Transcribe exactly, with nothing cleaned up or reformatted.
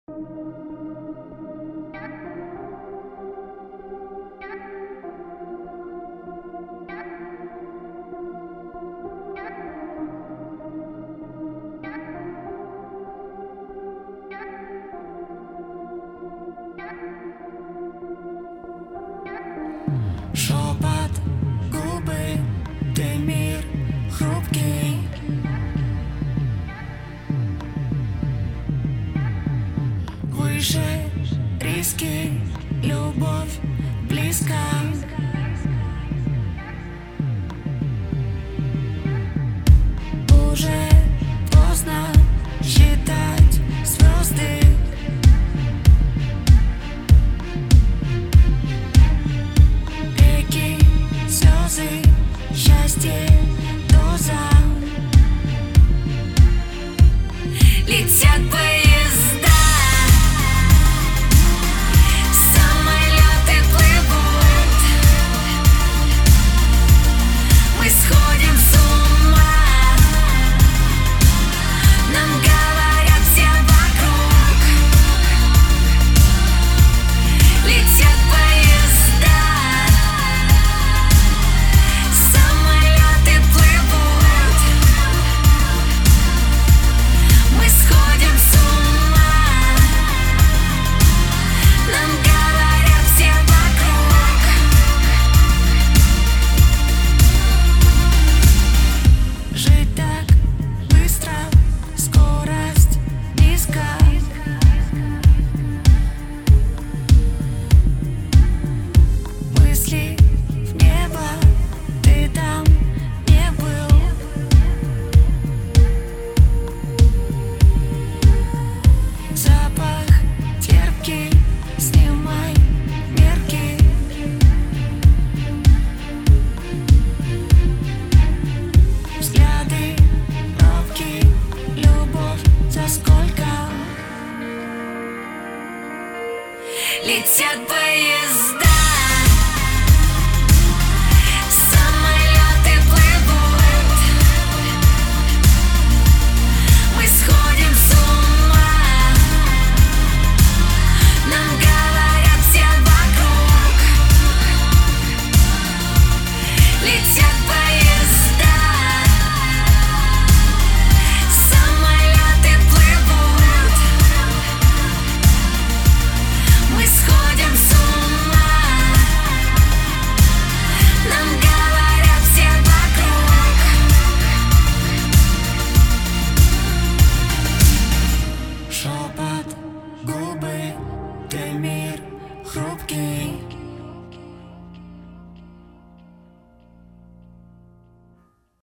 Шепот, губы, ты мир хрупкий. Выше риски, любовь близка. Уже поздно считать звезды. Реки, слезы, счастье, доза. Летят поезда, самолеты плывут. Мы сходим с ума, нам говорят все вокруг. Летят поезда, самолеты плывут. Мы сходим с ума, нам говорят все вокруг. Жить так быстро, скорость низка. Мысли в небо, ты там не был. Запах терпкий, снимай мерки. Взгляды робкие, любовь за сколько? Летят поезда.